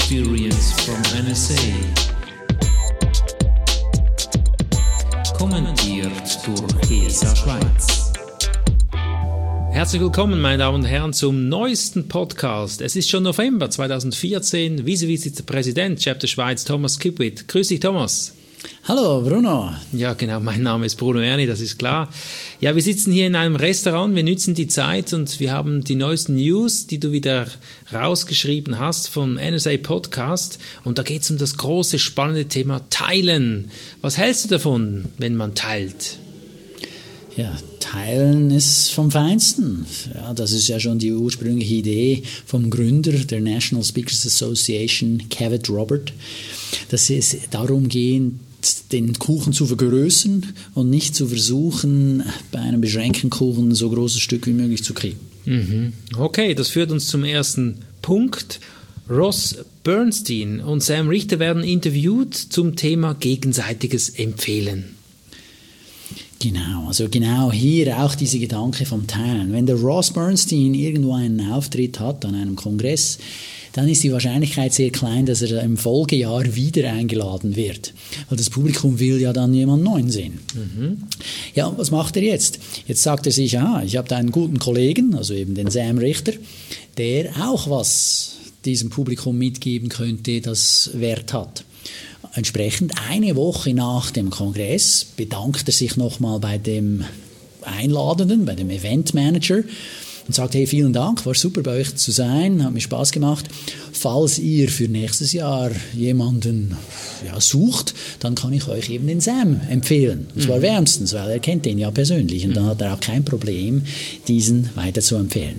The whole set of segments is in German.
experience from NSA. Kommentiert durch GSA Schweiz. Herzlich willkommen, meine Damen und Herren, zum neuesten Podcast. Es ist schon November 2014. Vizepräsident Chapter Schweiz, Thomas Kipwith. Grüß dich, Thomas. Hallo, Bruno. Ja, genau, mein Name ist Bruno Erni, das ist klar. Ja, wir sitzen hier in einem Restaurant, wir nützen die Zeit und wir haben die neuesten News, die du wieder rausgeschrieben hast vom NSA Podcast. Und da geht es um das große, spannende Thema Teilen. Was hältst du davon, wenn man teilt? Ja, teilen ist vom Feinsten. Ja, das ist ja schon die ursprüngliche Idee vom Gründer der National Speakers Association, Cavett Robert, dass es darum geht, den Kuchen zu vergrößern und nicht zu versuchen, bei einem beschränkten Kuchen so großes Stück wie möglich zu kriegen. Okay, das führt uns zum ersten Punkt. Ross Bernstein und Sam Richter werden interviewt zum Thema gegenseitiges Empfehlen. Genau, also genau hier auch diese Gedanke vom Teilen. Wenn der Ross Bernstein irgendwo einen Auftritt hat an einem Kongress, dann ist die Wahrscheinlichkeit sehr klein, dass er im Folgejahr wieder eingeladen wird. Weil das Publikum will ja dann jemand Neuen sehen. Ja, und was macht er jetzt? Jetzt sagt er sich, ich habe da einen guten Kollegen, also eben den Sam Richter, der auch was diesem Publikum mitgeben könnte, das Wert hat. Entsprechend eine Woche nach dem Kongress bedankt er sich nochmal bei dem Einladenden, bei dem Eventmanager und sagt, hey, vielen Dank, war super bei euch zu sein, hat mir Spaß gemacht. Falls ihr für nächstes Jahr jemanden sucht, dann kann ich euch eben den Sam empfehlen. Und zwar wärmstens, weil er kennt den ja persönlich und dann hat er auch kein Problem, diesen weiter zu empfehlen.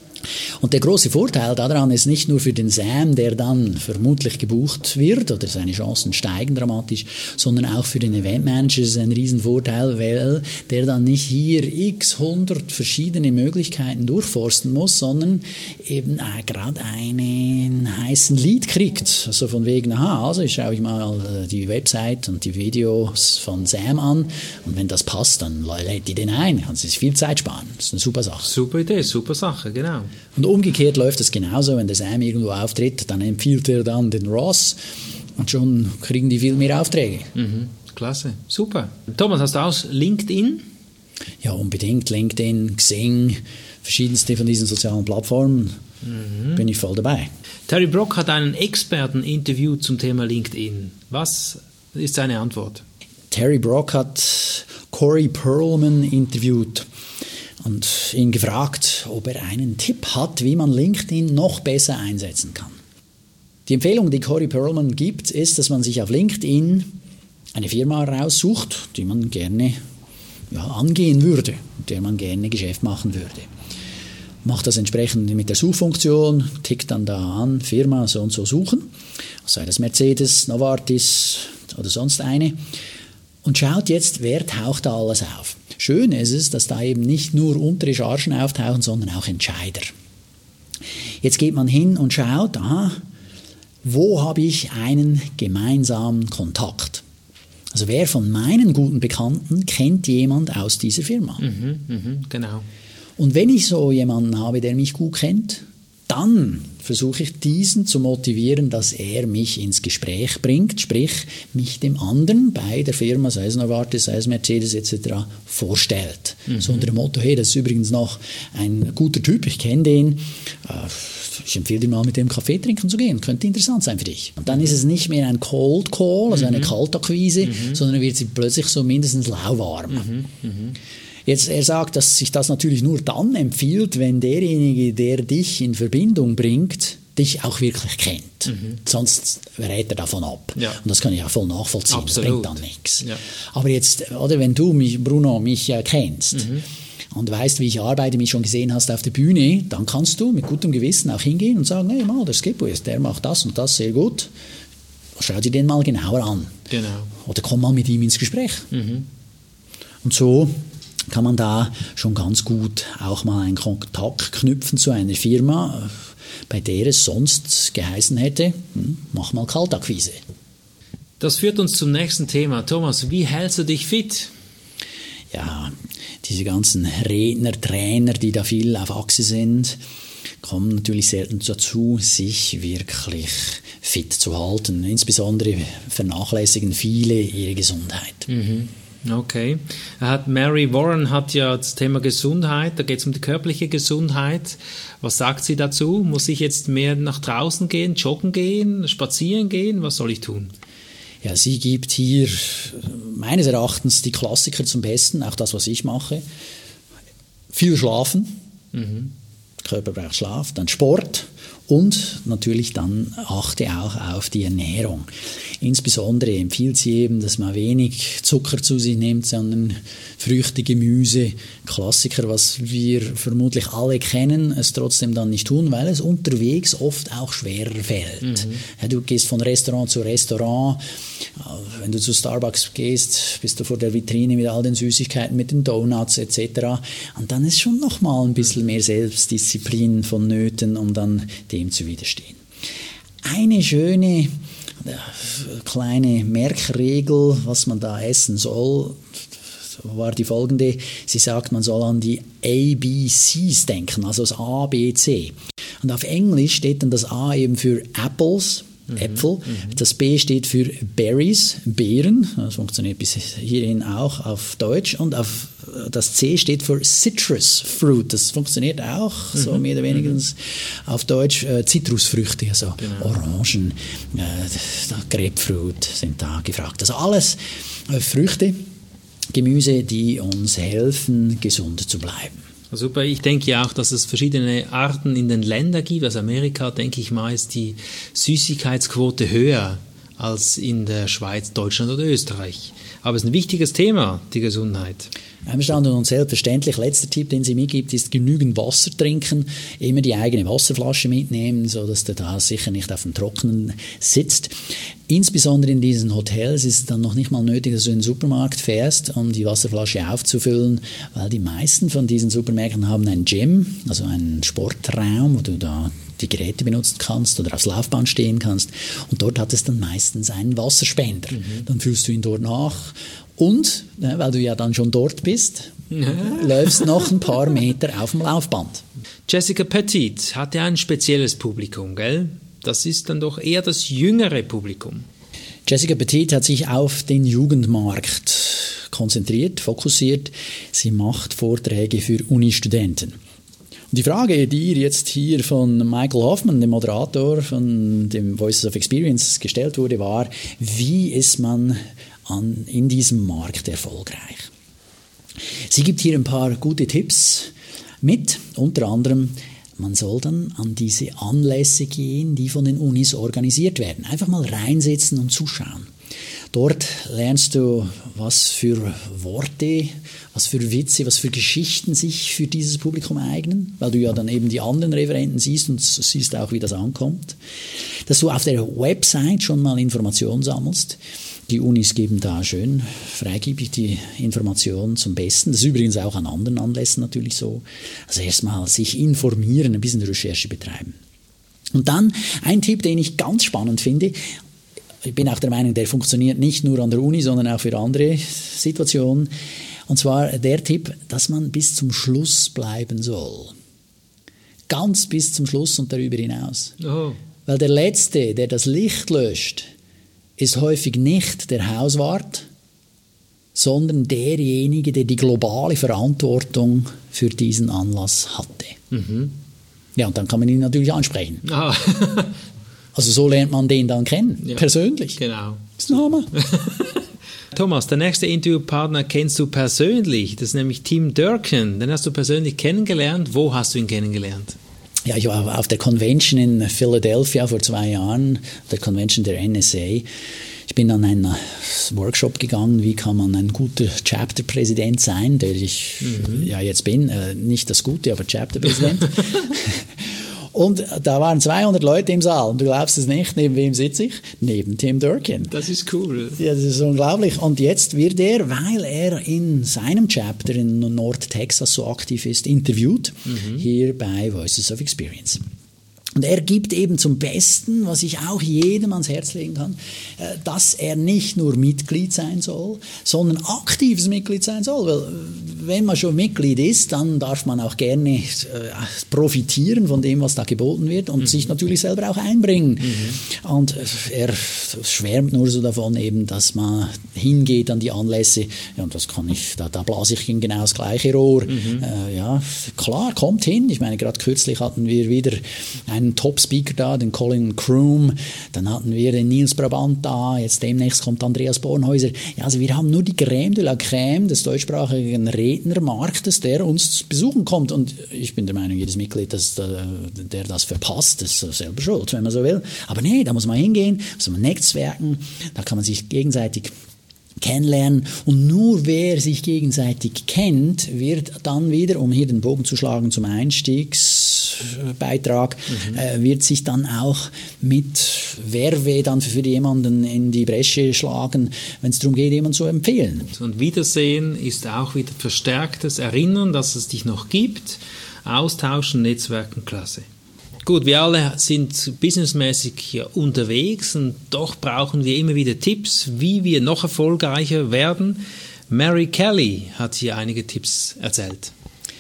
Und der große Vorteil daran ist nicht nur für den Sam, der dann vermutlich gebucht wird oder seine Chancen steigen dramatisch, sondern auch für den Eventmanager ist es ein Riesenvorteil, weil der dann nicht hier x 100 verschiedene Möglichkeiten durchforsten muss, sondern eben gerade einen heißen Lead kriegt. Also von wegen, also ich schaue mal die Website und die Videos von Sam an und wenn das passt, dann lädt die den ein, kann sich viel Zeit sparen. Das ist eine super Sache. Super Idee, super Sache, genau. Und umgekehrt läuft es genauso, wenn der Sam irgendwo auftritt, dann empfiehlt er dann den Ross und schon kriegen die viel mehr Aufträge. Klasse, super. Thomas, hast du auch LinkedIn? Ja, unbedingt. LinkedIn, Xing, verschiedenste von diesen sozialen Plattformen, bin ich voll dabei. Terry Brock hat einen Experten interviewt zum Thema LinkedIn. Was ist seine Antwort? Terry Brock hat Corey Perlman interviewt und ihn gefragt, ob er einen Tipp hat, wie man LinkedIn noch besser einsetzen kann. Die Empfehlung, die Corey Perlman gibt, ist, dass man sich auf LinkedIn eine Firma raussucht, die man gerne angehen würde, mit der man gerne Geschäft machen würde. Macht das entsprechend mit der Suchfunktion, tickt dann da an, Firma so und so suchen, sei das Mercedes, Novartis oder sonst eine, und schaut jetzt, wer taucht da alles auf. Schön ist es, dass da eben nicht nur untere Chargen auftauchen, sondern auch Entscheider. Jetzt geht man hin und schaut, wo habe ich einen gemeinsamen Kontakt? Also wer von meinen guten Bekannten kennt jemand aus dieser Firma? Genau. Und wenn ich so jemanden habe, der mich gut kennt, dann versuche ich diesen zu motivieren, dass er mich ins Gespräch bringt, sprich mich dem anderen bei der Firma, sei es Novartis, sei es Mercedes etc. vorstellt. So unter dem Motto, hey, das ist übrigens noch ein guter Typ, ich kenne den, ich empfehle dir mal mit dem Kaffee trinken zu gehen, könnte interessant sein für dich. Und dann ist es nicht mehr ein Cold Call, also eine Kaltakquise, sondern wird sie plötzlich so mindestens lauwarm. Jetzt, er sagt, dass sich das natürlich nur dann empfiehlt, wenn derjenige, der dich in Verbindung bringt, dich auch wirklich kennt. Sonst rät er davon ab. Ja. Und das kann ich auch voll nachvollziehen. Absolut. Das bringt dann nichts. Ja. Aber jetzt, oder wenn du mich, Bruno, mich kennst und weißt, wie ich arbeite, mich schon gesehen hast auf der Bühne, dann kannst du mit gutem Gewissen auch hingehen und sagen, hey, mal, der Skipwith, der macht das und das sehr gut. Schau dir den mal genauer an. Genau. Oder komm mal mit ihm ins Gespräch. Und so kann man da schon ganz gut auch mal einen Kontakt knüpfen zu einer Firma, bei der es sonst geheißen hätte, mach mal Kaltakquise. Das führt uns zum nächsten Thema. Thomas, wie hältst du dich fit? Ja, diese ganzen Redner, Trainer, die da viel auf Achse sind, kommen natürlich selten dazu, sich wirklich fit zu halten. Insbesondere vernachlässigen viele ihre Gesundheit. Okay. Mary Warren hat ja das Thema Gesundheit, da geht es um die körperliche Gesundheit. Was sagt sie dazu? Muss ich jetzt mehr nach draußen gehen, joggen gehen, spazieren gehen? Was soll ich tun? Ja, sie gibt hier meines Erachtens die Klassiker zum Besten, auch das, was ich mache. Viel schlafen, Körper braucht Schlaf, dann Sport und natürlich dann achte auch auf die Ernährung. Insbesondere empfiehlt sie eben, dass man wenig Zucker zu sich nimmt, sondern Früchte, Gemüse, Klassiker, was wir vermutlich alle kennen, es trotzdem dann nicht tun, weil es unterwegs oft auch schwerer fällt. Ja, du gehst von Restaurant zu Restaurant, wenn du zu Starbucks gehst, bist du vor der Vitrine mit all den Süßigkeiten, mit den Donuts etc. Und dann ist schon nochmal ein bisschen mehr Selbstdisziplin vonnöten, um dann dem zu widerstehen. Eine schöne kleine Merkregel, was man da essen soll, war die folgende. Sie sagt, man soll an die ABCs denken, also das A, B, C. Und auf Englisch steht dann das A eben für Apples, Äpfel. Das B steht für Berries, Beeren. Das funktioniert bis hierhin auch auf Deutsch. Und das C steht für Citrus Fruit. Das funktioniert auch so mehr oder weniger auf Deutsch. Zitrusfrüchte, also Orangen, Grapefruit sind da gefragt. Also alles Früchte, Gemüse, die uns helfen, gesund zu bleiben. Super, ich denke ja auch, dass es verschiedene Arten in den Ländern gibt. Also Amerika, denke ich mal, ist die Süßigkeitsquote höher als in der Schweiz, Deutschland oder Österreich. Aber es ist ein wichtiges Thema, die Gesundheit. Einverstanden und selbstverständlich. Letzter Tipp, den sie mitgibt, ist genügend Wasser trinken. Immer die eigene Wasserflasche mitnehmen, sodass du da sicher nicht auf dem Trockenen sitzt. Insbesondere in diesen Hotels ist es dann noch nicht mal nötig, dass du in den Supermarkt fährst, um die Wasserflasche aufzufüllen, weil die meisten von diesen Supermärkten haben ein Gym, also einen Sportraum, wo du da die Geräte benutzen kannst oder aufs Laufband stehen kannst. Und dort hat es dann meistens einen Wasserspender. Dann füllst du ihn dort nach. Und, weil du ja dann schon dort bist, läufst noch ein paar Meter auf dem Laufband. Jessica Petit hat ja ein spezielles Publikum, gell? Das ist dann doch eher das jüngere Publikum. Jessica Petit hat sich auf den Jugendmarkt konzentriert, fokussiert. Sie macht Vorträge für Uni-Studenten. Und die Frage, die ihr jetzt hier von Michael Hoffman, dem Moderator von dem Voices of Experience, gestellt wurde, war, wie ist man in diesem Markt erfolgreich? Sie gibt hier ein paar gute Tipps mit, unter anderem, man soll dann an diese Anlässe gehen, die von den Unis organisiert werden. Einfach mal reinsitzen und zuschauen. Dort lernst du, was für Worte, was für Witze, was für Geschichten sich für dieses Publikum eignen, weil du ja dann eben die anderen Referenten siehst und siehst auch, wie das ankommt. Dass du auf der Website schon mal Informationen sammelst. Die Unis geben da schön freigebig die Informationen zum Besten. Das ist übrigens auch an anderen Anlässen natürlich so. Also erstmal sich informieren, ein bisschen Recherche betreiben. Und dann ein Tipp, den ich ganz spannend finde. Ich bin auch der Meinung, der funktioniert nicht nur an der Uni, sondern auch für andere Situationen. Und zwar der Tipp, dass man bis zum Schluss bleiben soll. Ganz bis zum Schluss und darüber hinaus. Oh. Weil der Letzte, der das Licht löscht, ist häufig nicht der Hauswart, sondern derjenige, der die globale Verantwortung für diesen Anlass hatte. Ja, und dann kann man ihn natürlich ansprechen. Ah. Also so lernt man den dann kennen, persönlich. Genau. Das ist ein Hammer. Thomas, der nächste Interviewpartner kennst du persönlich. Das ist nämlich Tim Durkin. Den hast du persönlich kennengelernt. Wo hast du ihn kennengelernt? Ja, ich war auf der Convention in Philadelphia vor 2 Jahren, der Convention der NSA. Ich bin an einen Workshop gegangen, wie kann man ein guter Chapter-Präsident sein, der ich ja jetzt bin. Nicht das Gute, aber Chapter-Präsident. Und da waren 200 Leute im Saal. Und du glaubst es nicht, neben wem sitze ich? Neben Tim Durkin. Das ist cool. Ja, das ist unglaublich. Und jetzt wird er, weil er in seinem Chapter in Nord-Texas so aktiv ist, interviewt, hier bei Voices of Experience. Und er gibt eben zum Besten, was ich auch jedem ans Herz legen kann, dass er nicht nur Mitglied sein soll, sondern aktives Mitglied sein soll. Weil wenn man schon Mitglied ist, dann darf man auch gerne profitieren von dem, was da geboten wird und sich natürlich selber auch einbringen. Und er schwärmt nur so davon eben, dass man hingeht an die Anlässe. Ja, und das kann ich, da blase ich in genau das gleiche Rohr. Ja, klar, kommt hin. Ich meine, gerade kürzlich hatten wir wieder einen Top-Speaker da, den Colin Kroom, dann hatten wir den Nils Brabant da, jetzt demnächst kommt Andreas Bornhäuser. Ja, also wir haben nur die Crème de la Crème des deutschsprachigen Rednermarktes, der uns besuchen kommt. Und ich bin der Meinung, jedes Mitglied, der das verpasst, ist selber schuld, wenn man so will. Aber nee, da muss man hingehen, muss man netzwerken, da kann man sich gegenseitig kennenlernen und nur wer sich gegenseitig kennt, wird dann wieder, um hier den Bogen zu schlagen zum Einstiegsbeitrag, wird sich dann auch mit Verve dann für jemanden in die Bresche schlagen, wenn es darum geht, jemanden zu empfehlen. Und Wiedersehen ist auch wieder verstärktes Erinnern, dass es dich noch gibt, Austauschen, Netzwerken, klasse. Gut, wir alle sind businessmäßig hier unterwegs und doch brauchen wir immer wieder Tipps, wie wir noch erfolgreicher werden. Mary Kelly hat hier einige Tipps erzählt.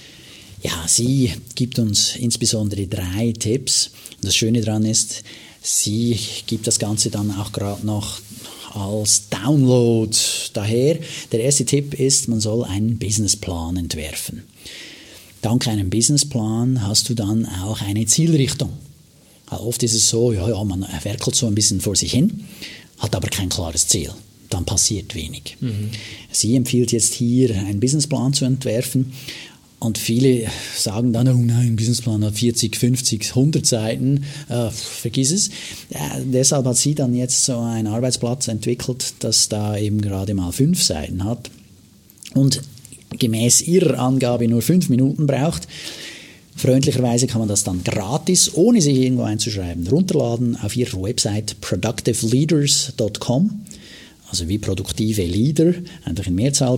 Ja, sie gibt uns insbesondere 3 Tipps. Und das Schöne daran ist, sie gibt das Ganze dann auch gerade noch als Download daher. Der erste Tipp ist, man soll einen Businessplan entwerfen. Dank einem Businessplan hast du dann auch eine Zielrichtung. Oft ist es so, ja, man werkelt so ein bisschen vor sich hin, hat aber kein klares Ziel. Dann passiert wenig. Sie empfiehlt jetzt hier, einen Businessplan zu entwerfen. Und viele sagen dann, oh nein, ein Businessplan hat 40, 50, 100 Seiten, vergiss es. Deshalb hat sie dann jetzt so einen Arbeitsplatz entwickelt, das da eben gerade mal 5 Seiten hat. Und gemäß ihrer Angabe nur 5 Minuten braucht. Freundlicherweise kann man das dann gratis, ohne sich irgendwo einzuschreiben, runterladen auf ihrer Website productiveleaders.com, also wie produktive Leader, einfach in Mehrzahl,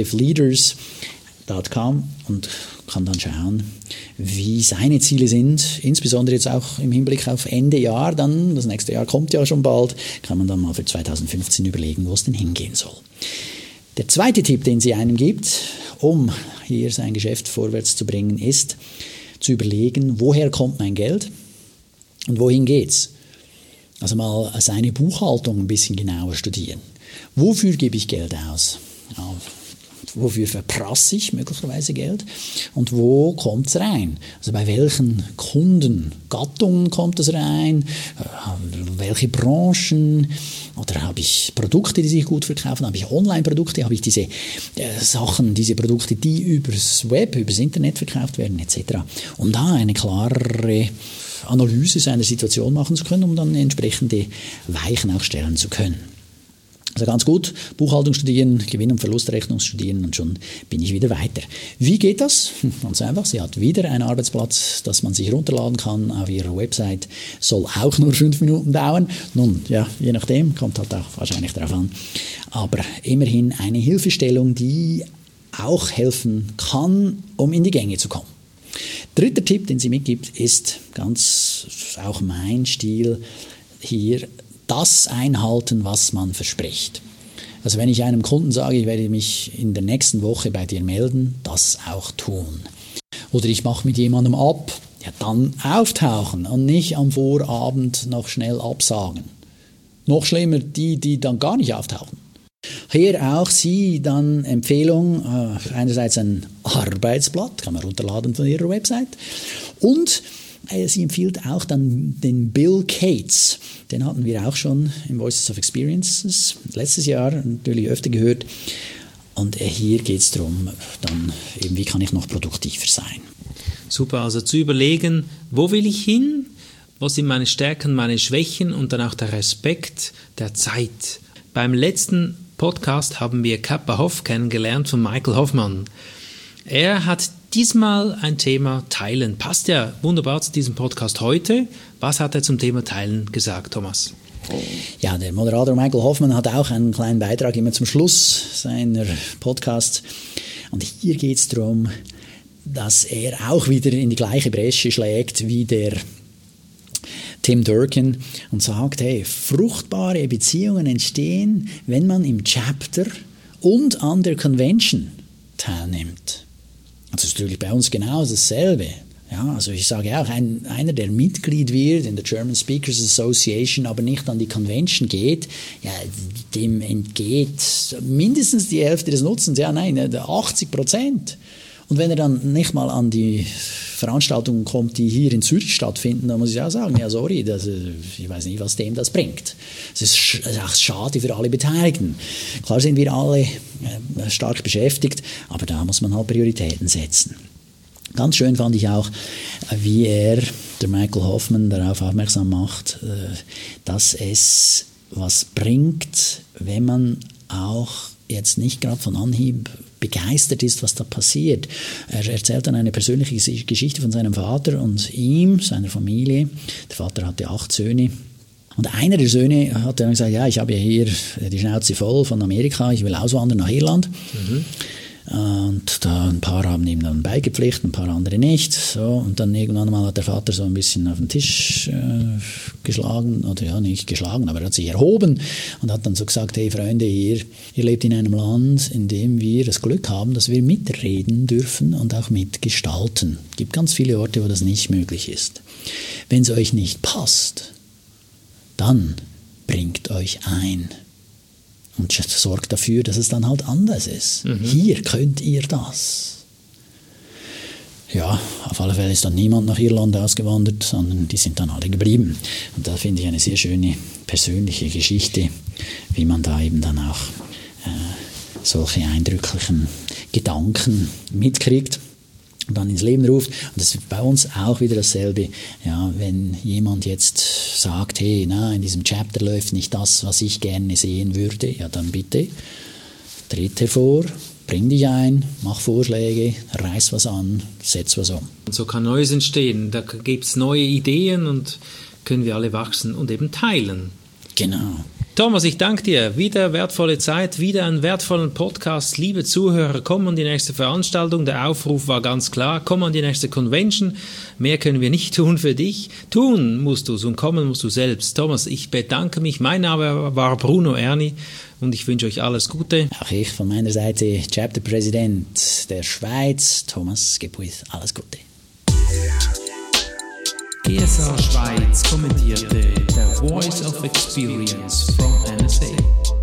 productiveleaders.com, und kann dann schauen, wie seine Ziele sind, insbesondere jetzt auch im Hinblick auf Ende Jahr, dann, das nächste Jahr kommt ja schon bald, kann man dann mal für 2015 überlegen, wo es denn hingehen soll. Der zweite Tipp, den sie einem gibt, um hier sein Geschäft vorwärts zu bringen, ist zu überlegen, woher kommt mein Geld und wohin geht's? Also mal seine Buchhaltung ein bisschen genauer studieren. Wofür gebe ich Geld aus? Ja, wofür verprasse ich möglicherweise Geld und wo kommt es rein? Also bei welchen Kundengattungen kommt es rein? Welche Branchen? Oder habe ich Produkte, die sich gut verkaufen? Habe ich Online-Produkte? Habe ich diese diese Produkte, die übers Web, übers Internet verkauft werden, etc. Um da eine klare Analyse seiner Situation machen zu können, um dann entsprechende Weichen auch stellen zu können. Also ganz gut, Buchhaltung studieren, Gewinn- und Verlustrechnung studieren und schon bin ich wieder weiter. Wie geht das? Ganz einfach, sie hat wieder einen Arbeitsplatz, das man sich runterladen kann auf ihrer Website, soll auch nur 5 Minuten dauern. Nun, ja, je nachdem, kommt halt auch wahrscheinlich darauf an. Aber immerhin eine Hilfestellung, die auch helfen kann, um in die Gänge zu kommen. Dritter Tipp, den sie mitgibt, ist ganz auch mein Stil hier, das einhalten, was man verspricht. Also wenn ich einem Kunden sage, ich werde mich in der nächsten Woche bei dir melden, das auch tun. Oder ich mache mit jemandem ab, ja, dann auftauchen und nicht am Vorabend noch schnell absagen. Noch schlimmer, die dann gar nicht auftauchen. Hier auch sie dann Empfehlung, einerseits ein Arbeitsblatt, kann man runterladen von ihrer Website, und sie empfiehlt auch dann den Bill Cates. Den hatten wir auch schon im Voices of Experiences letztes Jahr natürlich öfter gehört. Und hier geht es darum, dann eben, wie kann ich noch produktiver sein. Super, also zu überlegen, wo will ich hin, was sind meine Stärken, meine Schwächen und dann auch der Respekt der Zeit. Beim letzten Podcast haben wir Kappa Hoff kennengelernt von Michael Hoffmann. Er hat diesmal ein Thema Teilen. Passt ja wunderbar zu diesem Podcast heute. Was hat er zum Thema Teilen gesagt, Thomas? Ja, der Moderator Michael Hoffmann hat auch einen kleinen Beitrag immer zum Schluss seiner Podcasts. Und hier geht es darum, dass er auch wieder in die gleiche Bresche schlägt wie der Tim Durkin, und sagt, hey, fruchtbare Beziehungen entstehen, wenn man im Chapter und an der Convention teilnimmt. Das ist natürlich bei uns genau dasselbe. Ja, also ich sage auch, einer, der Mitglied wird in der German Speakers Association, aber nicht an die Convention geht, ja, dem entgeht mindestens die Hälfte des Nutzens, ja nein, 80%. Und wenn er dann nicht mal an die Veranstaltungen kommt, die hier in Zürich stattfinden, dann muss ich auch sagen, ja sorry, ich weiß nicht, was dem das bringt. Es ist auch schade für alle Beteiligten. Klar sind wir alle stark beschäftigt, aber da muss man halt Prioritäten setzen. Ganz schön fand ich auch, wie der Michael Hoffman, darauf aufmerksam macht, dass es was bringt, wenn man auch jetzt nicht gerade von Anhieb begeistert ist, was da passiert. Er erzählt dann eine persönliche Geschichte von seinem Vater und ihm, seiner Familie. Der Vater hatte 8 Söhne. Und einer der Söhne hat dann gesagt, ja, ich habe hier die Schnauze voll von Amerika, ich will auswandern nach Irland. Mhm. Und da ein paar haben ihm dann beigepflichtet, ein paar andere nicht. So, und dann irgendwann mal hat der Vater so ein bisschen auf den Tisch geschlagen, oder ja, nicht geschlagen, aber er hat sich erhoben und hat dann so gesagt, hey Freunde, ihr lebt in einem Land, in dem wir das Glück haben, dass wir mitreden dürfen und auch mitgestalten. Es gibt ganz viele Orte, wo das nicht möglich ist. Wenn es euch nicht passt, dann bringt euch ein. Und sorgt dafür, dass es dann halt anders ist. Mhm. Hier könnt ihr das. Ja, auf alle Fälle ist dann niemand nach Irland ausgewandert, sondern die sind dann alle geblieben. Und da finde ich eine sehr schöne persönliche Geschichte, wie man da eben dann auch solche eindrücklichen Gedanken mitkriegt und dann ins Leben ruft. Und das ist bei uns auch wieder dasselbe. Ja, wenn jemand jetzt sagt, hey, na, in diesem Chapter läuft nicht das, was ich gerne sehen würde, ja dann bitte, tritt hervor, bring dich ein, mach Vorschläge, reiß was an, setz was um. Und so kann Neues entstehen. Da gibt es neue Ideen und können wir alle wachsen und eben teilen. Genau. Thomas, ich danke dir. Wieder wertvolle Zeit, wieder einen wertvollen Podcast. Liebe Zuhörer, komm an die nächste Veranstaltung. Der Aufruf war ganz klar. Komm an die nächste Convention. Mehr können wir nicht tun für dich. Tun musst du es und kommen musst du selbst. Thomas, ich bedanke mich. Mein Name war Bruno Erni und ich wünsche euch alles Gute. Auch ich von meiner Seite, Chapter-Präsident der Schweiz, Thomas Gepuith. Alles Gute. GSA Schweiz kommentierte The Voice of Experience from NSA.